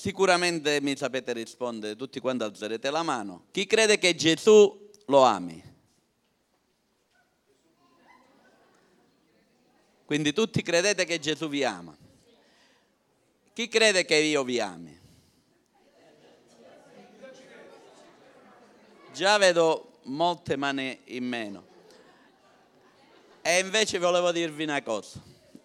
Sicuramente mi sapete rispondere, tutti quanti alzerete la mano. Chi crede che Gesù lo ami? Quindi tutti credete che Gesù vi ama. Chi crede che io vi ami? Già vedo molte mani in meno. E invece volevo dirvi una cosa,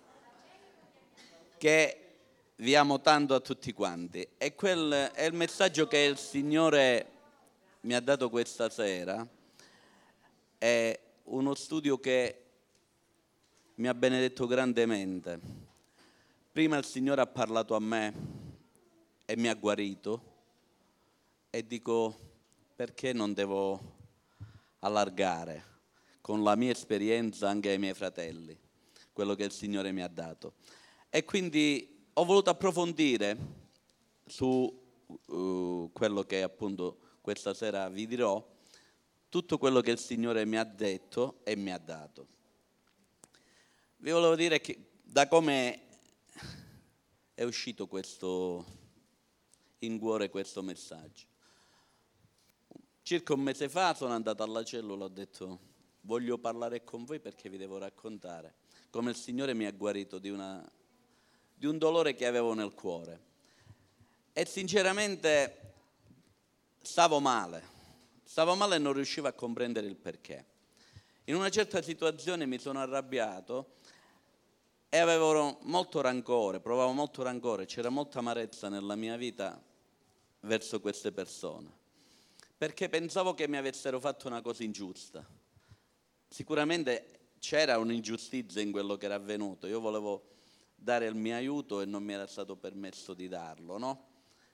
che vi amo tanto a tutti quanti. E quel è il messaggio che il Signore mi ha dato questa sera. È uno studio che mi ha benedetto grandemente. Prima il Signore ha parlato a me e mi ha guarito e dico, perché non devo allargare con la mia esperienza anche ai miei fratelli quello che il Signore mi ha dato? E quindi ho voluto approfondire su quello che appunto questa sera vi dirò, tutto quello che il Signore mi ha detto e mi ha dato. Vi volevo dire che da come è uscito in cuore questo messaggio. Circa un mese fa sono andato alla cellula, ho detto voglio parlare con voi perché vi devo raccontare come il Signore mi ha guarito di un dolore che avevo nel cuore. E sinceramente stavo male e non riuscivo a comprendere il perché. In una certa situazione mi sono arrabbiato e avevo molto rancore, provavo molto rancore, c'era molta amarezza nella mia vita verso queste persone, perché pensavo che mi avessero fatto una cosa ingiusta. Sicuramente c'era un'ingiustizia in quello che era avvenuto, io volevo dare il mio aiuto e non mi era stato permesso di darlo, no?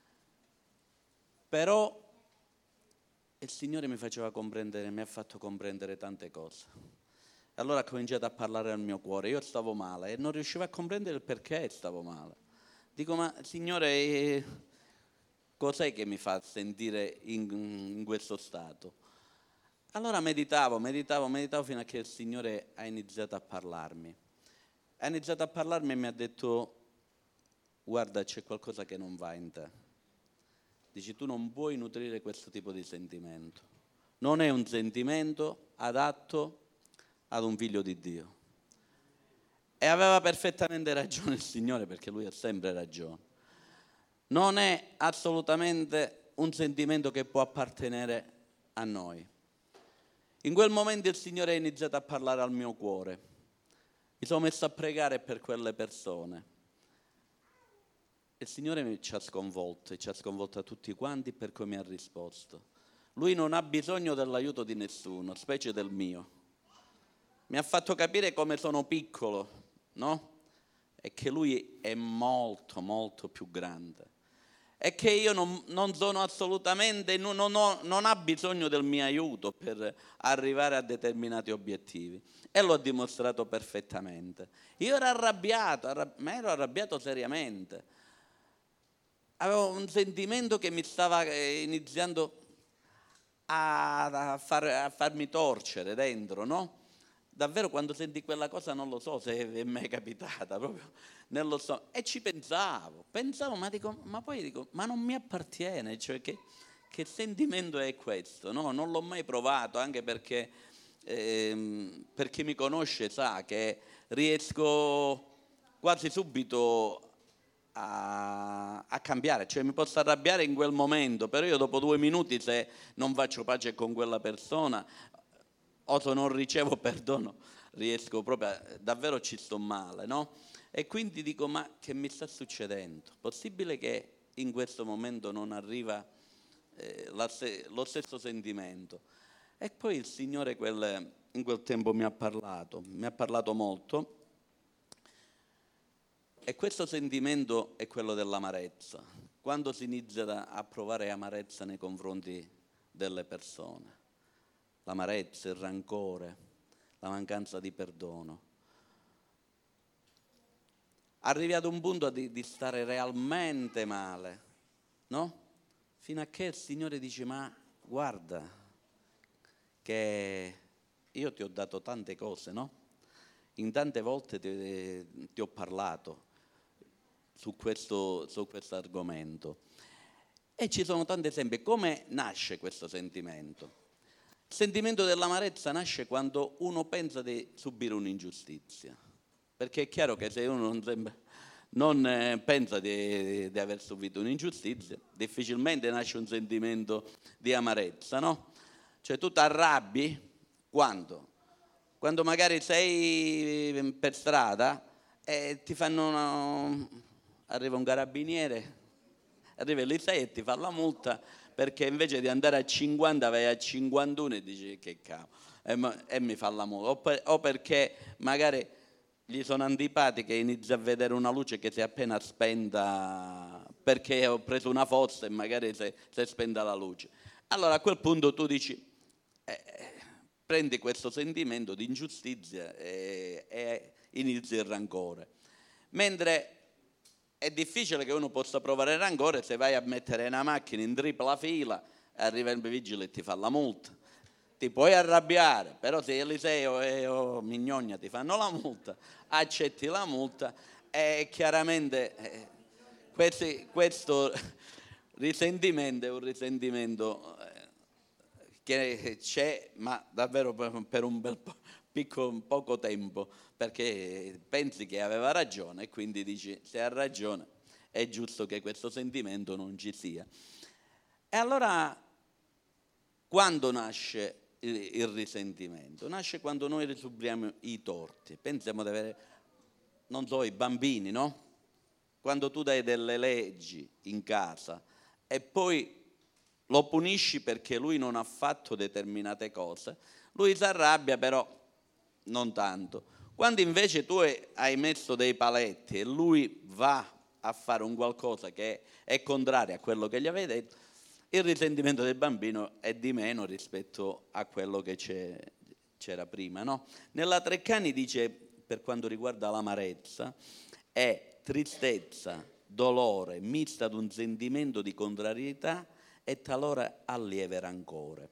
Però il Signore mi ha fatto comprendere tante cose. Allora ho cominciato a parlare al mio cuore, io stavo male e non riuscivo a comprendere il perché stavo male. Dico, ma Signore, cos'è che mi fa sentire in questo stato? Allora meditavo fino a che il Signore ha iniziato a parlarmi. Ha iniziato a parlarmi e mi ha detto, guarda, c'è qualcosa che non va in te. Dici, tu non puoi nutrire questo tipo di sentimento. Non è un sentimento adatto ad un figlio di Dio. E aveva perfettamente ragione il Signore, perché Lui ha sempre ragione. Non è assolutamente un sentimento che può appartenere a noi. In quel momento il Signore ha iniziato a parlare al mio cuore. Mi sono messo a pregare per quelle persone. Il Signore ci ha sconvolto e ci ha sconvolto a tutti quanti per come ha risposto. Lui non ha bisogno dell'aiuto di nessuno, specie del mio. Mi ha fatto capire come sono piccolo, no? E che Lui è molto, molto più grande. E che io non sono assolutamente, non ha bisogno del mio aiuto per arrivare a determinati obiettivi. E lo ha dimostrato perfettamente. Io ero arrabbiato, ma ero arrabbiato seriamente. Avevo un sentimento che mi stava iniziando a farmi torcere dentro, no? Davvero quando senti quella cosa non lo so se è mai capitata, proprio nello stomaco. E ci pensavo, ma poi dico, ma non mi appartiene, cioè che sentimento è questo? No, non l'ho mai provato, anche perché per chi mi conosce sa che riesco quasi subito a cambiare, cioè mi posso arrabbiare in quel momento, però io dopo 2 minuti, se non faccio pace con quella persona o se non ricevo perdono, riesco proprio davvero ci sto male, no? E quindi dico, ma che mi sta succedendo? Possibile che in questo momento non arriva lo stesso sentimento? E poi il Signore in quel tempo mi ha parlato molto. E questo sentimento è quello dell'amarezza. Quando si inizia a provare amarezza nei confronti delle persone, l'amarezza, il rancore, la mancanza di perdono, arrivi ad un punto di stare realmente male, no? Fino a che il Signore dice, ma guarda che io ti ho dato tante cose, no? In tante volte ti ho parlato. su questo argomento. E ci sono tanti esempi. Come nasce questo sentimento? Il sentimento dell'amarezza nasce quando uno pensa di subire un'ingiustizia, perché è chiaro che se uno non pensa di aver subito un'ingiustizia, difficilmente nasce un sentimento di amarezza, no? Cioè tu ti arrabbi quando? Quando magari sei per strada e ti arriva un carabiniere, arriva lì sei e ti fa la multa perché invece di andare a 50 vai a 51 e dici che cavolo, e mi fa la multa. O perché magari gli sono antipatiche e inizia a vedere una luce che si è appena spenta perché ho preso una fossa e magari si è spenta la luce. Allora a quel punto tu dici, prendi questo sentimento di ingiustizia e inizi il rancore. Mentre è difficile che uno possa provare rancore se vai a mettere una macchina in tripla fila e arriva il vigile e ti fa la multa. Ti puoi arrabbiare, però se Eliseo o Mignogna ti fanno la multa, accetti la multa e chiaramente questo risentimento è un risentimento che c'è, ma davvero per un bel poco tempo, perché pensi che aveva ragione e quindi dici se ha ragione è giusto che questo sentimento non ci sia. E allora quando nasce il risentimento? Nasce quando noi risubriamo i torti. Pensiamo di avere, non so, i bambini, no? Quando tu dai delle leggi in casa e poi lo punisci perché lui non ha fatto determinate cose, lui si arrabbia, però non tanto. Quando invece tu hai messo dei paletti e lui va a fare un qualcosa che è contrario a quello che gli avevi detto, il risentimento del bambino è di meno rispetto a quello che c'era prima, no? Nella Treccani dice, per quanto riguarda l'amarezza, è tristezza, dolore, mista ad un sentimento di contrarietà e talora a lieve rancore.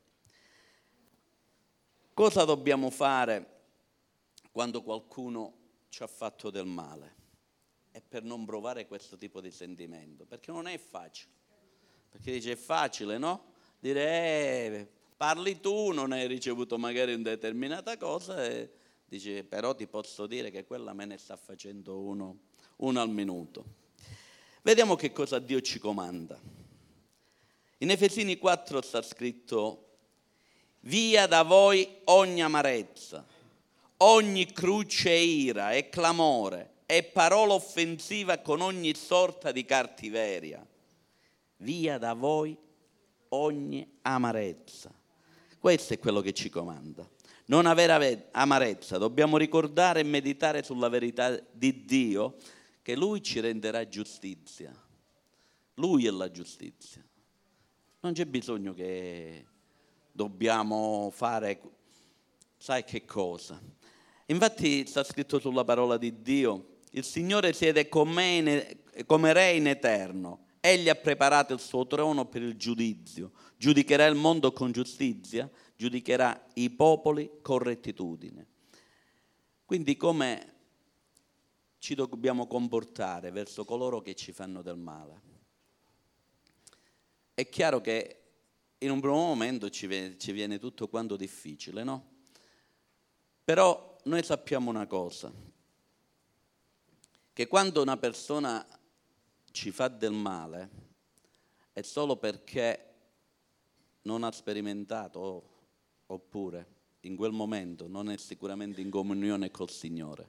Cosa dobbiamo fare quando qualcuno ci ha fatto del male? E per non provare questo tipo di sentimento, perché non è facile. Perché dice è facile, no? Dire parli tu, non hai ricevuto magari una determinata cosa e dice però ti posso dire che quella me ne sta facendo uno al minuto. Vediamo che cosa Dio ci comanda. In Efesini 4 sta scritto: via da voi ogni amarezza, ogni cruce e ira e clamore e parola offensiva con ogni sorta di cattiveria. Via da voi ogni amarezza. Questo è quello che ci comanda. Non avere amarezza, dobbiamo ricordare e meditare sulla verità di Dio, che Lui ci renderà giustizia. Lui è la giustizia. Non c'è bisogno che dobbiamo fare sai che cosa. Infatti sta scritto sulla parola di Dio: il Signore siede come re in eterno. Egli ha preparato il suo trono per il giudizio. Giudicherà il mondo con giustizia, giudicherà i popoli con rettitudine. Quindi come ci dobbiamo comportare verso coloro che ci fanno del male? È chiaro che in un primo momento ci viene tutto quanto difficile, no? Però noi sappiamo una cosa, che quando una persona ci fa del male è solo perché non ha sperimentato oppure in quel momento non è sicuramente in comunione col Signore.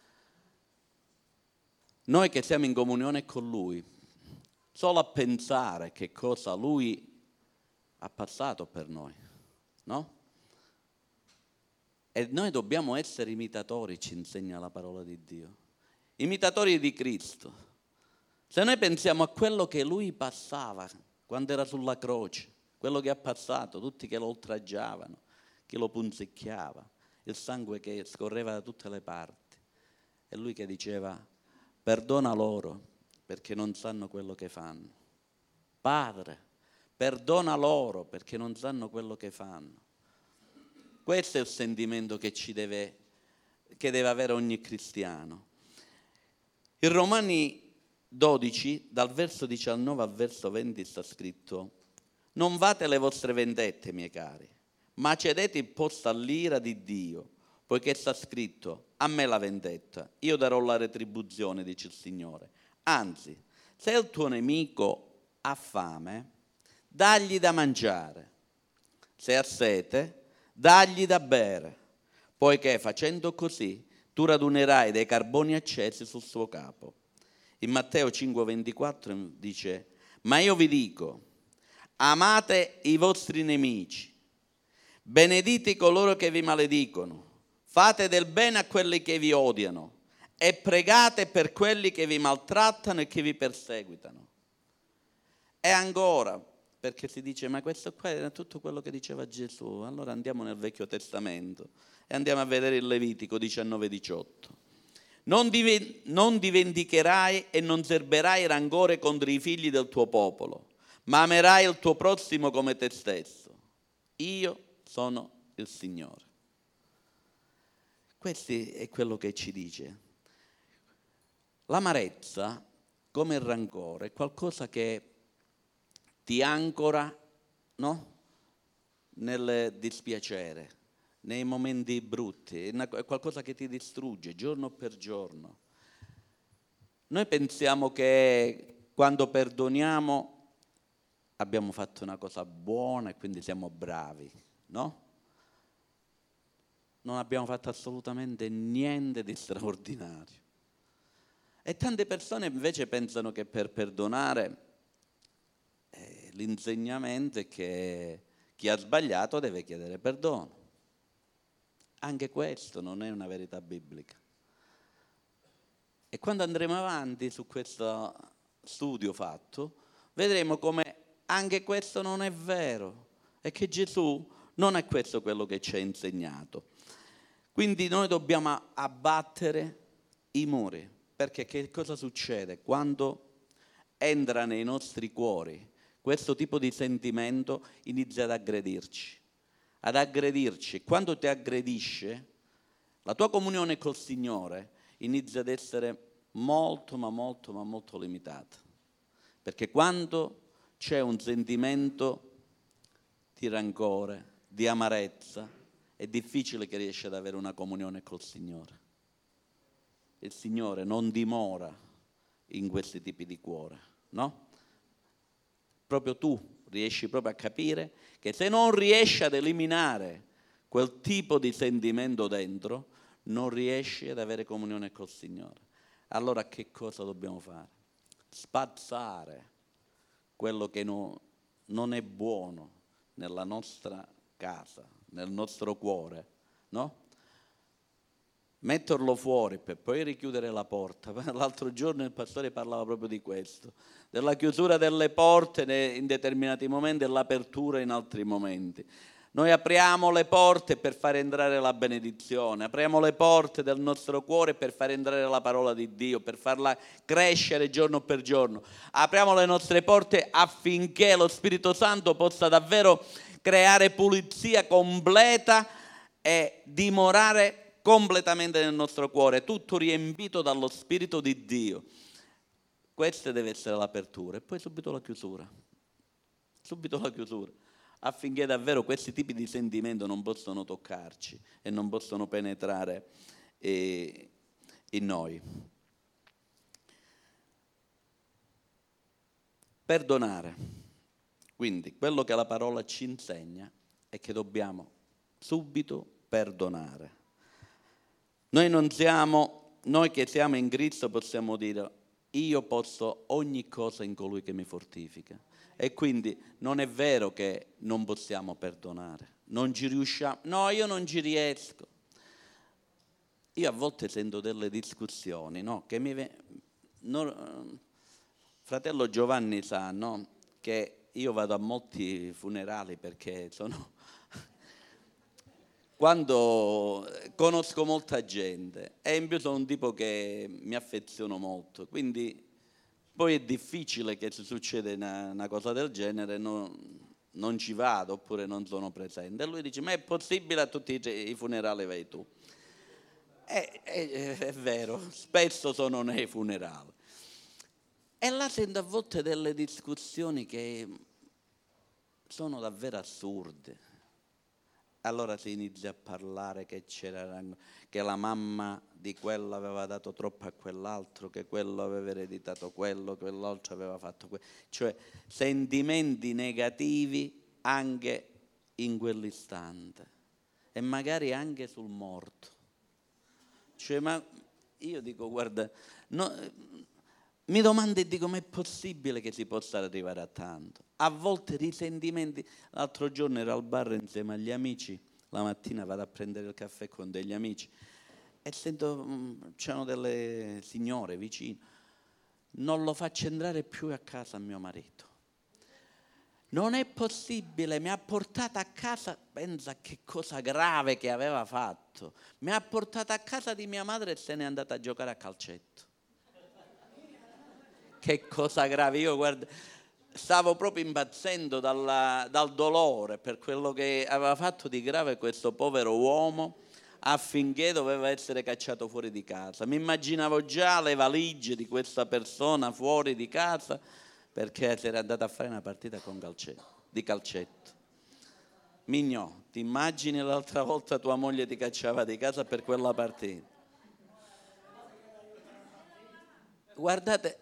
Noi che siamo in comunione con Lui, solo a pensare che cosa Lui ha passato per noi, no? E noi dobbiamo essere imitatori, ci insegna la parola di Dio. Imitatori di Cristo. Se noi pensiamo a quello che Lui passava quando era sulla croce, quello che ha passato, tutti che lo oltraggiavano, chi lo punzecchiava, il sangue che scorreva da tutte le parti, e Lui che diceva: perdona loro perché non sanno quello che fanno. Padre, perdona loro perché non sanno quello che fanno. Questo è il sentimento che deve avere ogni cristiano. In Romani 12, dal verso 19 al verso 20 sta scritto: non fate le vostre vendette, miei cari, ma cedete il posto all'ira di Dio, poiché sta scritto: a me la vendetta, io darò la retribuzione, dice il Signore. Anzi, se il tuo nemico ha fame, dagli da mangiare, se ha sete, dagli da bere, poiché facendo così tu radunerai dei carboni accesi sul suo capo. In Matteo 5,24 dice: ma io vi dico, amate i vostri nemici, benedite coloro che vi maledicono, fate del bene a quelli che vi odiano e pregate per quelli che vi maltrattano e che vi perseguitano. E ancora, perché si dice, ma questo qua era tutto quello che diceva Gesù. Allora andiamo nel Vecchio Testamento e andiamo a vedere il Levitico 19,18. Non dimenticherai e non serberai rancore contro i figli del tuo popolo, ma amerai il tuo prossimo come te stesso. Io sono il Signore. Questo è quello che ci dice. L'amarezza, come il rancore, è qualcosa che ti ancora, no? Nel dispiacere, nei momenti brutti, è qualcosa che ti distrugge giorno per giorno. Noi pensiamo che quando perdoniamo abbiamo fatto una cosa buona e quindi siamo bravi, no? Non abbiamo fatto assolutamente niente di straordinario. E tante persone invece pensano che per perdonare l'insegnamento è che chi ha sbagliato deve chiedere perdono. Anche questo non è una verità biblica. E quando andremo avanti su questo studio fatto, vedremo come anche questo non è vero e che Gesù non è questo quello che ci ha insegnato. Quindi noi dobbiamo abbattere i muri, perché che cosa succede? Quando entra nei nostri cuori questo tipo di sentimento, inizia ad aggredirci. Quando ti aggredisce, la tua comunione col Signore inizia ad essere molto, ma molto, ma molto limitata. Perché quando c'è un sentimento di rancore, di amarezza, è difficile che riesci ad avere una comunione col Signore. Il Signore non dimora in questi tipi di cuore, no? Proprio tu riesci proprio a capire che se non riesci ad eliminare quel tipo di sentimento dentro, non riesci ad avere comunione col Signore. Allora che cosa dobbiamo fare? Spazzare quello che non è buono nella nostra casa, nel nostro cuore, no? Metterlo fuori per poi richiudere la porta. L'altro giorno il pastore parlava proprio di questo, della chiusura delle porte in determinati momenti e l'apertura in altri momenti. Noi apriamo le porte per far entrare la benedizione, apriamo le porte del nostro cuore per far entrare la parola di Dio, per farla crescere giorno per giorno. Apriamo le nostre porte affinché lo Spirito Santo possa davvero creare pulizia completa e dimorare completamente nel nostro cuore, tutto riempito dallo Spirito di Dio. Questa deve essere l'apertura e poi subito la chiusura, affinché davvero questi tipi di sentimento non possano toccarci e non possano penetrare in noi. Perdonare. Quindi quello che la parola ci insegna è che dobbiamo subito perdonare. Noi che siamo in Cristo possiamo dire: io posso ogni cosa in colui che mi fortifica. E quindi non è vero che non possiamo perdonare, non ci riusciamo. No, io non ci riesco. Io a volte sento delle discussioni, no? Fratello Giovanni sa, no? Che io vado a molti funerali perché quando conosco molta gente e in più sono un tipo che mi affeziono molto, quindi poi è difficile che se succede una cosa del genere non ci vado oppure non sono presente. E lui dice: ma è possibile, a tutti i funerali vai tu? È vero, spesso sono nei funerali. E là sento a volte delle discussioni che sono davvero assurde. Allora si inizia a parlare che che la mamma di quello aveva dato troppo a quell'altro, che quello aveva ereditato quello, quell'altro aveva fatto quello. Cioè sentimenti negativi anche in quell'istante e magari anche sul morto. Cioè, ma io dico, guarda, mi domando e dico, ma è possibile che si possa arrivare a tanto? A volte risentimenti. L'altro giorno ero al bar insieme agli amici, la mattina vado a prendere il caffè con degli amici e sento, c'erano delle signore vicino, non lo faccio entrare più a casa mio marito. Non è possibile, mi ha portato a casa, pensa che cosa grave che aveva fatto, mi ha portato a casa di mia madre e se n'è andata a giocare a calcetto. Che cosa grave, io guarda, stavo proprio impazzendo dal dolore per quello che aveva fatto di grave questo povero uomo affinché doveva essere cacciato fuori di casa. Mi immaginavo già le valigie di questa persona fuori di casa perché si era andata a fare una partita di calcetto. Mignò, ti immagini l'altra volta tua moglie ti cacciava di casa per quella partita? Guardate,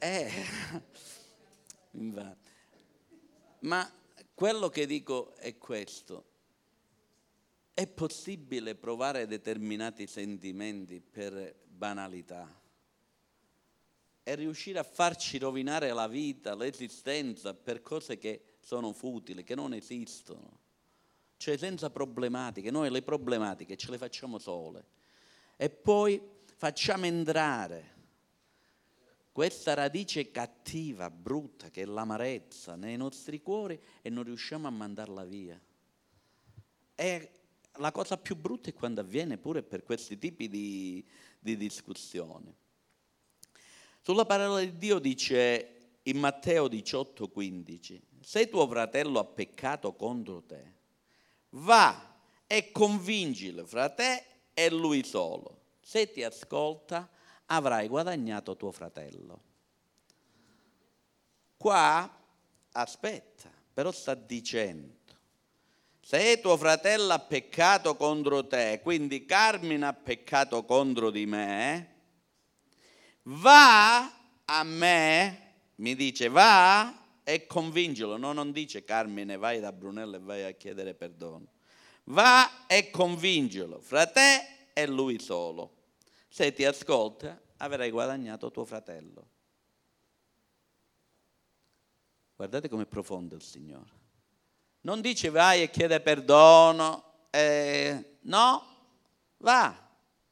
ma quello che dico è questo: è possibile provare determinati sentimenti per banalità e riuscire a farci rovinare la vita, l'esistenza per cose che sono futili, che non esistono, cioè senza problematiche. Noi le problematiche ce le facciamo sole e poi facciamo entrare questa radice cattiva, brutta, che è l'amarezza nei nostri cuori e non riusciamo a mandarla via. E la cosa più brutta è quando avviene pure per questi tipi di discussioni. Sulla parola di Dio dice in Matteo 18,15: se tuo fratello ha peccato contro te, va e convincilo fra te e lui solo. Se ti ascolta, avrai guadagnato tuo fratello. Qua, aspetta, però sta dicendo, se tuo fratello ha peccato contro te, quindi Carmine ha peccato contro di me, va a me, mi dice va e convincilo, no, non dice Carmine vai da Brunello e vai a chiedere perdono, va e convincilo fra te e lui solo. Se ti ascolta, avrai guadagnato tuo fratello. Guardate com'è profondo il Signore. Non dice vai e chiede perdono, no, va.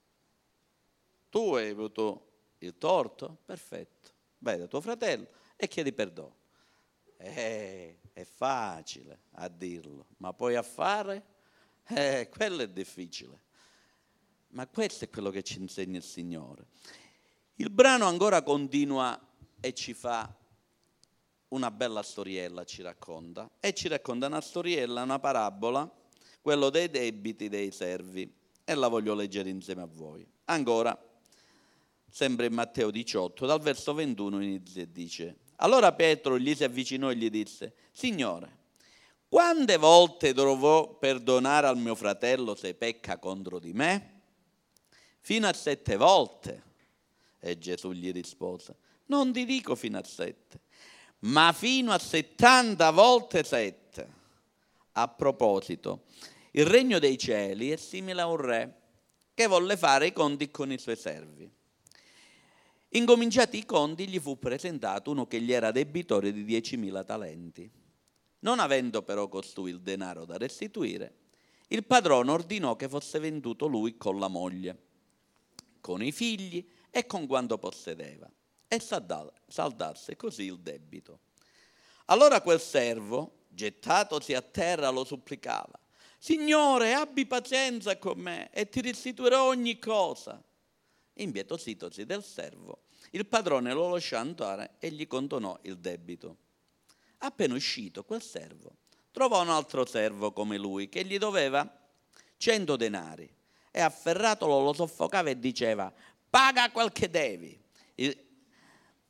Tu hai avuto il torto, perfetto. Vai da tuo fratello e chiedi perdono. È facile a dirlo, ma poi a fare, quello è difficile. Ma questo è quello che ci insegna il Signore. Il brano ancora continua e ci fa una bella storiella, ci racconta una storiella, una parabola, quello dei debiti dei servi, e la voglio leggere insieme a voi. Ancora, sempre in Matteo 18, dal verso 21 inizia e dice: allora Pietro gli si avvicinò e gli disse: Signore, quante volte dovrò perdonare al mio fratello se pecca contro di me? Fino a 7 volte. E Gesù gli rispose: non ti dico fino a 7, ma fino a 70 volte 7. A proposito, il regno dei cieli è simile a un re che volle fare i conti con i suoi servi. Incominciati i conti, gli fu presentato uno che gli era debitore di 10.000 talenti. Non avendo però costui il denaro da restituire, il padrone ordinò che fosse venduto lui con la moglie, con i figli e con quanto possedeva, e saldasse così il debito. Allora quel servo, gettatosi a terra, lo supplicava: Signore, abbi pazienza con me e ti restituirò ogni cosa. Impietositosi del servo, il padrone lo lasciò andare e gli condonò il debito. Appena uscito quel servo, trovò un altro servo come lui che gli doveva 100 denari e afferratolo lo soffocava e diceva: paga quel che devi.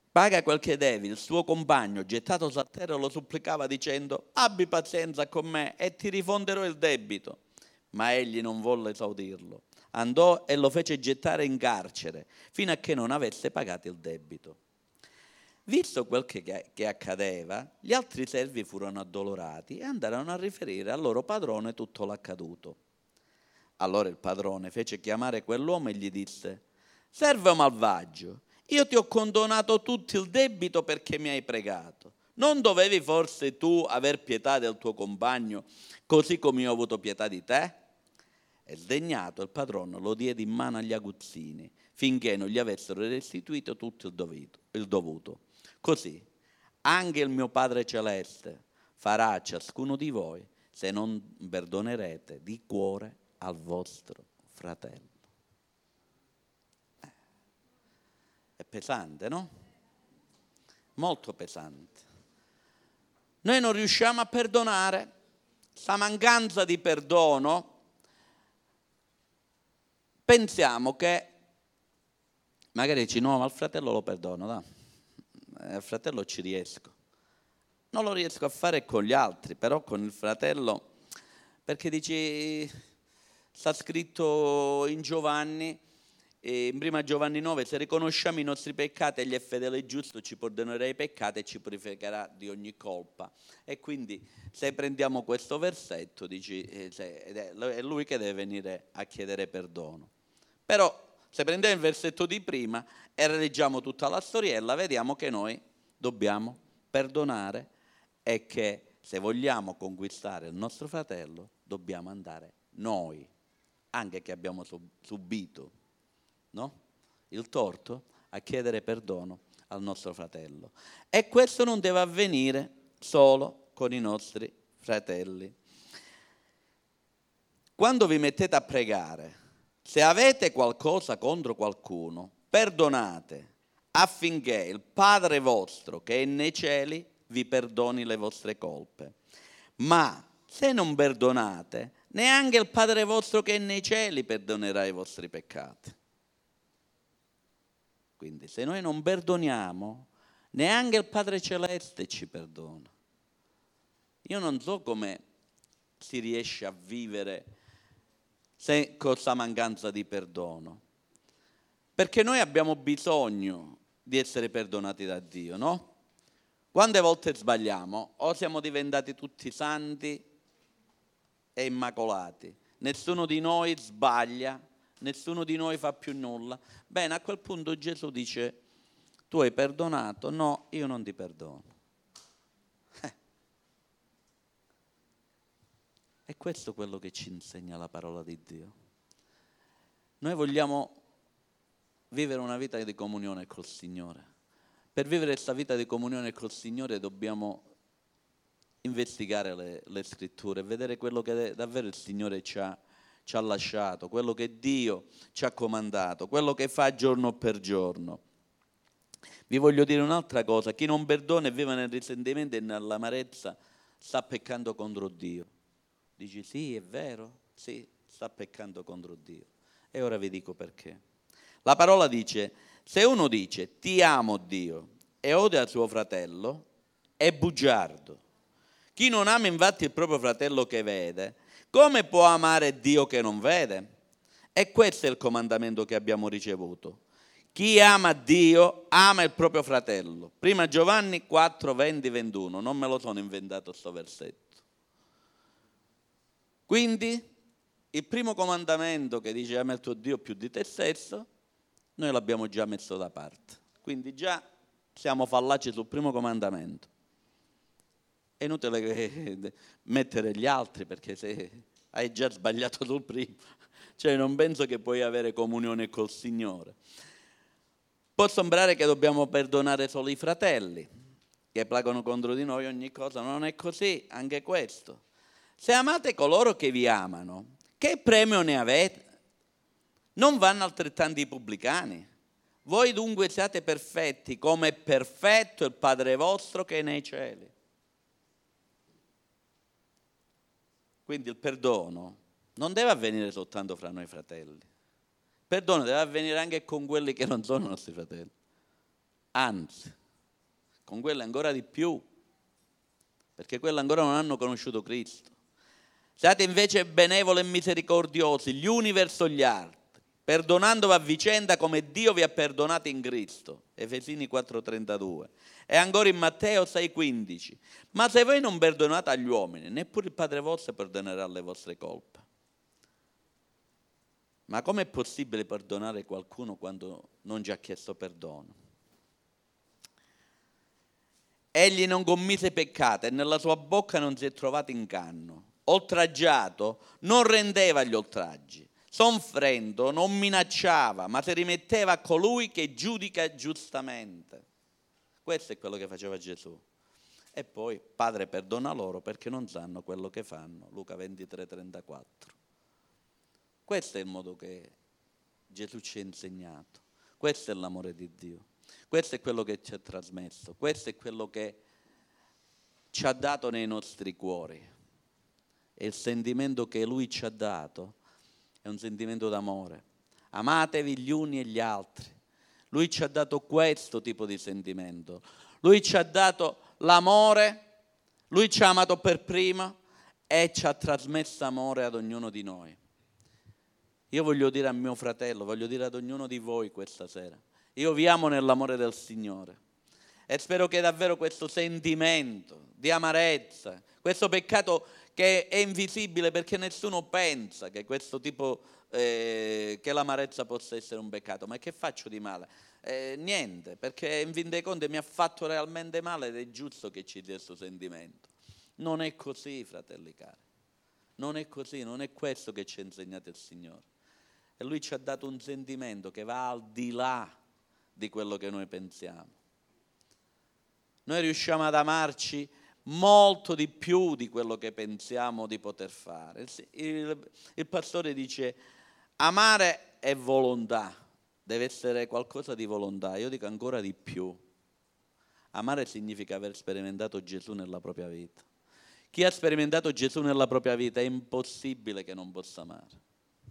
paga quel che devi. Il suo compagno, gettatosi a terra, lo supplicava dicendo: abbi pazienza con me e ti rifonderò il debito. Ma egli non volle esaudirlo. Andò e lo fece gettare in carcere fino a che non avesse pagato il debito. Visto quel che accadeva, gli altri servi furono addolorati e andarono a riferire al loro padrone tutto l'accaduto. Allora il padrone fece chiamare quell'uomo e gli disse: servo malvagio, io ti ho condonato tutto il debito perché mi hai pregato. Non dovevi forse tu aver pietà del tuo compagno, così come io ho avuto pietà di te? E sdegnato il padrone lo diede in mano agli aguzzini, finché non gli avessero restituito tutto il dovuto. Così anche il mio Padre Celeste farà a ciascuno di voi, se non perdonerete di cuore al vostro fratello. È pesante, no? Molto pesante. Noi non riusciamo a perdonare, questa mancanza di perdono, pensiamo che magari dici no, ma al fratello lo perdono, dai. Al fratello ci riesco. Non lo riesco a fare con gli altri, però con il fratello, perché dici, sta scritto in Giovanni, in prima Giovanni 9, se riconosciamo i nostri peccati, egli è fedele e giusto, ci perdonerà i peccati e ci purificherà di ogni colpa. E quindi se prendiamo questo versetto, dici, è lui che deve venire a chiedere perdono. Però se prendiamo il versetto di prima e leggiamo tutta la storiella, vediamo che noi dobbiamo perdonare e che se vogliamo conquistare il nostro fratello dobbiamo andare noi, anche che abbiamo subito, no? Il torto, a chiedere perdono al nostro fratello. E questo non deve avvenire solo con i nostri fratelli. Quando vi mettete a pregare, se avete qualcosa contro qualcuno, perdonate, affinché il Padre vostro che è nei cieli vi perdoni le vostre colpe. Ma se non perdonate, neanche il Padre vostro che è nei cieli perdonerà i vostri peccati. Quindi se noi non perdoniamo, neanche il Padre Celeste ci perdona. Io non so come si riesce a vivere con questa mancanza di perdono, perché noi abbiamo bisogno di essere perdonati da Dio, no? Quante volte sbagliamo? O siamo diventati tutti santi e immacolati, nessuno di noi sbaglia, nessuno di noi fa più nulla. Bene, a quel punto Gesù dice: tu hai perdonato? No, io non ti perdono. E questo è quello che ci insegna la parola di Dio. Noi vogliamo vivere una vita di comunione col Signore. Per vivere questa vita di comunione col Signore dobbiamo investigare le scritture, vedere quello che davvero il Signore ci ha lasciato, quello che Dio ci ha comandato, quello che fa giorno per giorno. Vi voglio dire un'altra cosa: chi non perdona e vive nel risentimento e nell'amarezza sta peccando contro Dio. Dici sì, è vero? Sì, sta peccando contro Dio. E ora vi dico perché. La parola dice: se uno dice ti amo Dio e odia il suo fratello, è bugiardo. Chi non ama infatti il proprio fratello che vede, come può amare Dio che non vede? E questo è il comandamento che abbiamo ricevuto. Chi ama Dio ama il proprio fratello. Prima Giovanni 4, 20, 21. Non me lo sono inventato sto versetto. Quindi il primo comandamento che dice ama il tuo Dio più di te stesso, noi l'abbiamo già messo da parte. Quindi già siamo fallaci sul primo comandamento. È inutile mettere gli altri, perché se hai già sbagliato sul primo, cioè non penso che puoi avere comunione col Signore. Può sembrare che dobbiamo perdonare solo i fratelli che placano contro di noi ogni cosa, non è così, anche questo. Se amate coloro che vi amano, che premio ne avete? Non vanno altrettanti i pubblicani? Voi dunque siate perfetti, come è perfetto il Padre vostro che è nei cieli. Quindi il perdono non deve avvenire soltanto fra noi fratelli. Il perdono deve avvenire anche con quelli che non sono nostri fratelli. Anzi, con quelle ancora di più, perché quelle ancora non hanno conosciuto Cristo. Siate invece benevoli e misericordiosi gli uni verso gli altri, perdonandovi a vicenda come Dio vi ha perdonato in Cristo. Efesini 4,32. E ancora in Matteo 6,15. Ma se voi non perdonate agli uomini, neppure il Padre vostro perdonerà le vostre colpe. Ma com'è possibile perdonare qualcuno quando non ci ha chiesto perdono? Egli non commise peccato e nella sua bocca non si è trovato inganno. Oltraggiato non rendeva gli oltraggi. Soffrendo non minacciava, ma si rimetteva a colui che giudica giustamente. Questo è quello che faceva Gesù. E poi, Padre, perdona loro perché non sanno quello che fanno. Luca 23,34. Questo è il modo che Gesù ci ha insegnato. Questo è l'amore di Dio. Questo è quello che ci ha trasmesso. Questo è quello che ci ha dato nei nostri cuori. E il sentimento che Lui ci ha dato è un sentimento d'amore. Amatevi gli uni e gli altri. Lui ci ha dato questo tipo di sentimento. Lui ci ha dato l'amore, Lui ci ha amato per prima e ci ha trasmesso amore ad ognuno di noi. Io voglio dire a mio fratello, voglio dire ad ognuno di voi questa sera, io vi amo nell'amore del Signore e spero che davvero questo sentimento di amarezza, questo peccato che è invisibile perché nessuno pensa che questo tipo, che l'amarezza possa essere un peccato, ma che faccio di male? Niente, perché in fin dei conti mi ha fatto realmente male ed è giusto che ci sia questo sentimento. Non è così, fratelli cari, non è così, non è questo che ci ha insegnato il Signore. E Lui ci ha dato un sentimento che va al di là di quello che noi pensiamo. Noi riusciamo ad amarci molto di più di quello che pensiamo di poter fare. Il pastore dice, amare è volontà, deve essere qualcosa di volontà. Io dico ancora di più. Amare significa aver sperimentato Gesù nella propria vita. Chi ha sperimentato Gesù nella propria vita è impossibile che non possa amare.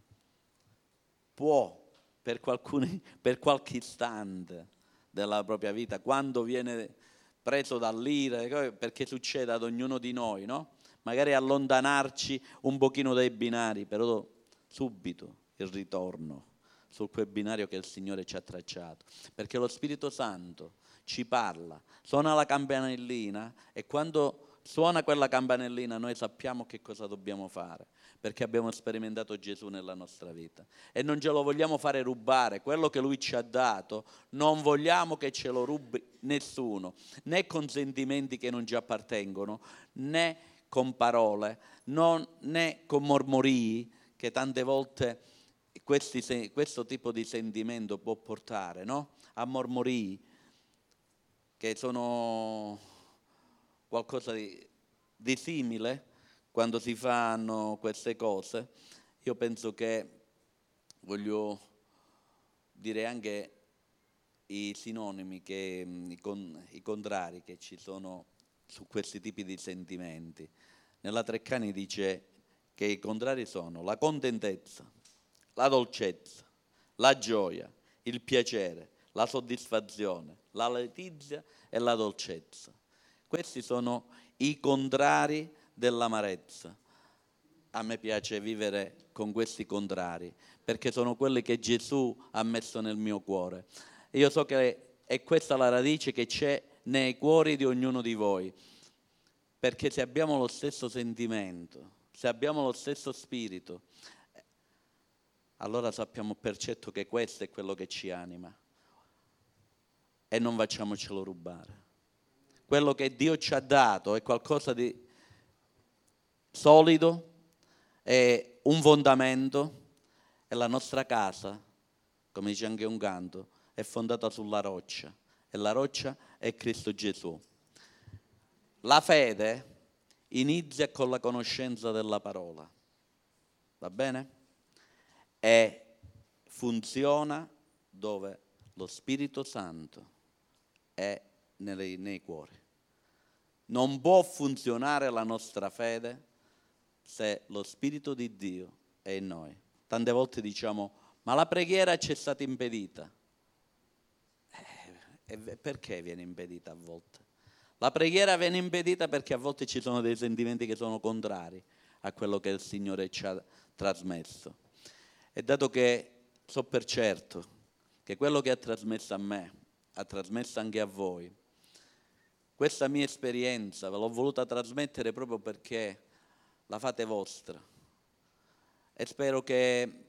Può, per qualche istante della propria vita, quando viene preso dall'ira, perché succede ad ognuno di noi, no? Magari allontanarci un pochino dai binari, però subito il ritorno su quel binario che il Signore ci ha tracciato, perché lo Spirito Santo ci parla, suona la campanellina e quando suona quella campanellina noi sappiamo che cosa dobbiamo fare, perché abbiamo sperimentato Gesù nella nostra vita e non ce lo vogliamo fare rubare, quello che Lui ci ha dato non vogliamo che ce lo rubi nessuno, né con sentimenti che non ci appartengono, né con parole, né con mormorii che tante volte questo tipo di sentimento può portare, no? A mormorii che sono qualcosa di simile quando si fanno queste cose. Io penso che voglio dire anche i sinonimi, i contrari che ci sono su questi tipi di sentimenti. Nella Treccani dice che i contrari sono la contentezza, la dolcezza, la gioia, il piacere, la soddisfazione, la letizia e la dolcezza. Questi sono i contrari dell'amarezza. A me piace vivere con questi contrari, perché sono quelli che Gesù ha messo nel mio cuore. Io so che è questa la radice che c'è nei cuori di ognuno di voi, perché se abbiamo lo stesso sentimento, se abbiamo lo stesso spirito, allora sappiamo per certo che questo è quello che ci anima e non facciamocelo rubare. Quello che Dio ci ha dato è qualcosa di solido, è un fondamento e la nostra casa, come dice anche un canto, è fondata sulla roccia e la roccia è Cristo Gesù. La fede inizia con la conoscenza della parola, va bene? E funziona dove lo Spirito Santo è nei cuori. Non può funzionare la nostra fede se lo Spirito di Dio è in noi. Tante volte diciamo, ma la preghiera ci è stata impedita. Perché viene impedita a volte? La preghiera viene impedita perché a volte ci sono dei sentimenti che sono contrari a quello che il Signore ci ha trasmesso. E dato che so per certo che quello che ha trasmesso a me, ha trasmesso anche a voi, questa mia esperienza ve l'ho voluta trasmettere proprio perché la fate vostra. E spero che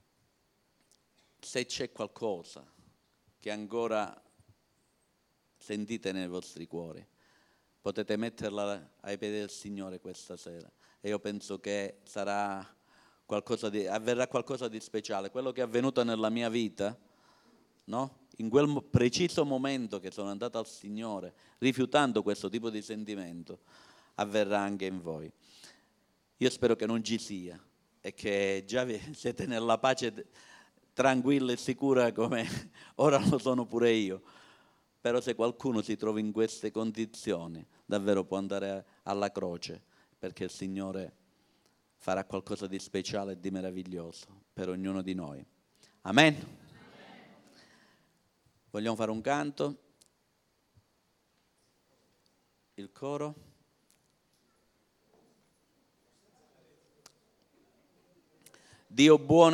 se c'è qualcosa che ancora sentite nei vostri cuori, potete metterla ai piedi del Signore questa sera. E io penso che avverrà qualcosa di speciale. Quello che è avvenuto nella mia vita, no? In quel preciso momento che sono andato al Signore, rifiutando questo tipo di sentimento, avverrà anche in voi. Io spero che non ci sia e che già siete nella pace tranquilla e sicura come ora lo sono pure io. Però se qualcuno si trova in queste condizioni, davvero può andare alla croce, perché il Signore farà qualcosa di speciale e di meraviglioso per ognuno di noi. Amen. Vogliamo fare un canto? Il coro? Dio buono.